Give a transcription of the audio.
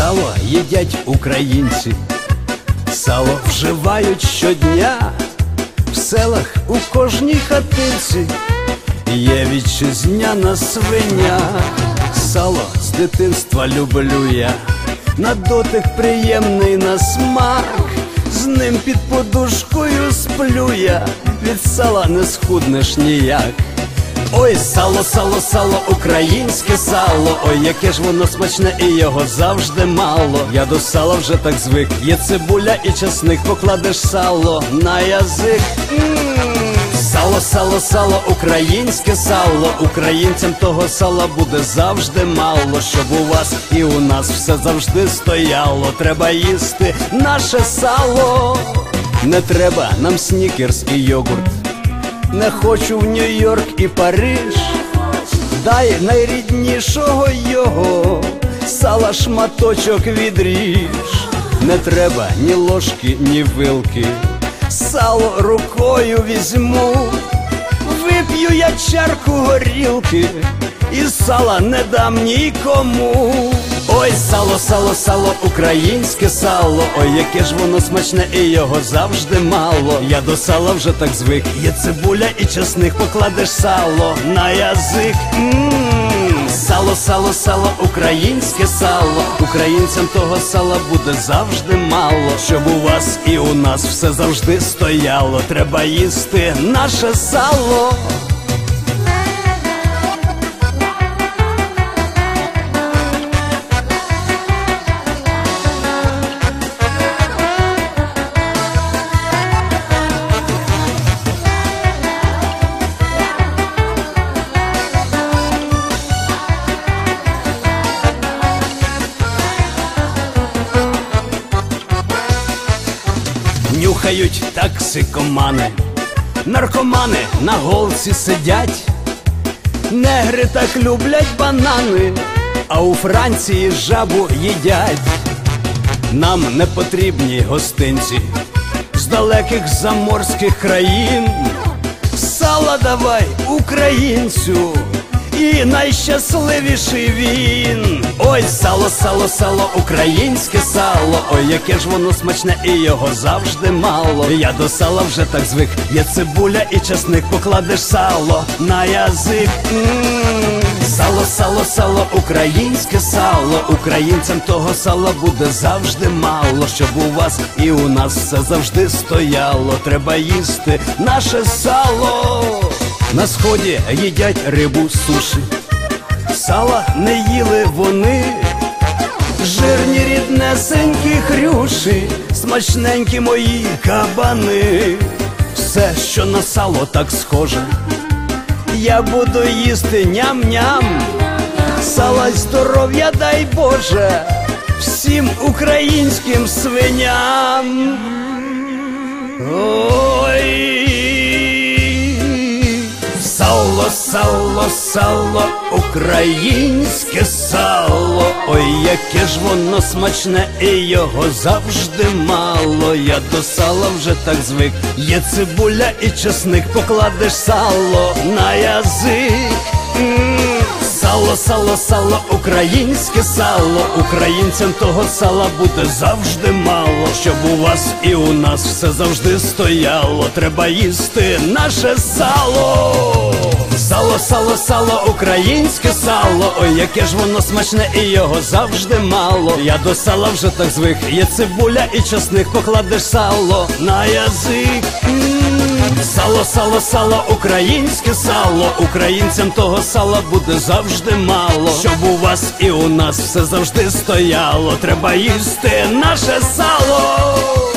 Сало їдять українці, сало вживають щодня. В селах у кожній хатинці є вітчизняна свиня. Сало з дитинства люблю я, на дотик приємний, на смак. З ним під подушкою сплю я, від сала не схуднеш ніяк. Ой, сало, сало, сало, українське сало, ой, яке ж воно смачне і його завжди мало. Я до сала вже так звик, є цибуля і часник, покладеш сало на язик. Сало, сало, сало, українське сало, українцям того сала буде завжди мало. Щоб у вас і у нас все завжди стояло, треба їсти наше сало. Не треба нам снікерс і йогурт, не хочу в Нью-Йорк і Париж. Дай найріднішого його сала шматочок відріж. Не треба ні ложки, ні вилки, сало рукою візьму. Вип'ю я чарку горілки і сала не дам нікому. Ой, сало, сало, сало, українське сало, ой, яке ж воно смачне і його завжди мало. Я до сала вже так звик, є цибуля і часник, покладеш сало на язик. Сало, сало, сало, українське сало, українцям того сала буде завжди мало. Щоб у вас і у нас все завжди стояло, треба їсти наше сало. Нюхають таксикомани, наркомани на голці сидять. Негри так люблять банани, а у Франції жабу їдять. Нам не потрібні гостинці з далеких заморських країн. Сала давай українцю, і найщасливіший він. Ой, сало, сало, сало, українське сало, ой, яке ж воно смачне і його завжди мало. Я до сала вже так звик, є цибуля і часник, покладеш сало на язик. Сало, сало, сало, українське сало, українцям того сала буде завжди мало. Щоб у вас і у нас все завжди стояло, треба їсти наше сало. На сході їдять рибу суші, сала не їли вони. Жирні ріднесенькі хрюші, смачненькі мої кабани. Все, що на сало так схоже, я буду їсти ням-ням. Сала й здоров'я дай Боже всім українським свиням. Ой, сало, сало, сало, українське сало, ой, яке ж воно смачне і його завжди мало. Я до сала вже так звик, є цибуля і часник, покладеш сало на язик. Сало, сало, сало, українське сало, українцям того сала буде завжди мало. Щоб у вас і у нас все завжди стояло, треба їсти наше сало. Сало, сало, сало, українське сало, ой, яке ж воно смачне і його завжди мало. Я до сала вже так звик, є цибуля і часник, покладеш сало на язик. Сало, сало, сало, українське сало, українцям того сала буде завжди мало. Щоб у вас і у нас все завжди стояло, треба їсти наше сало.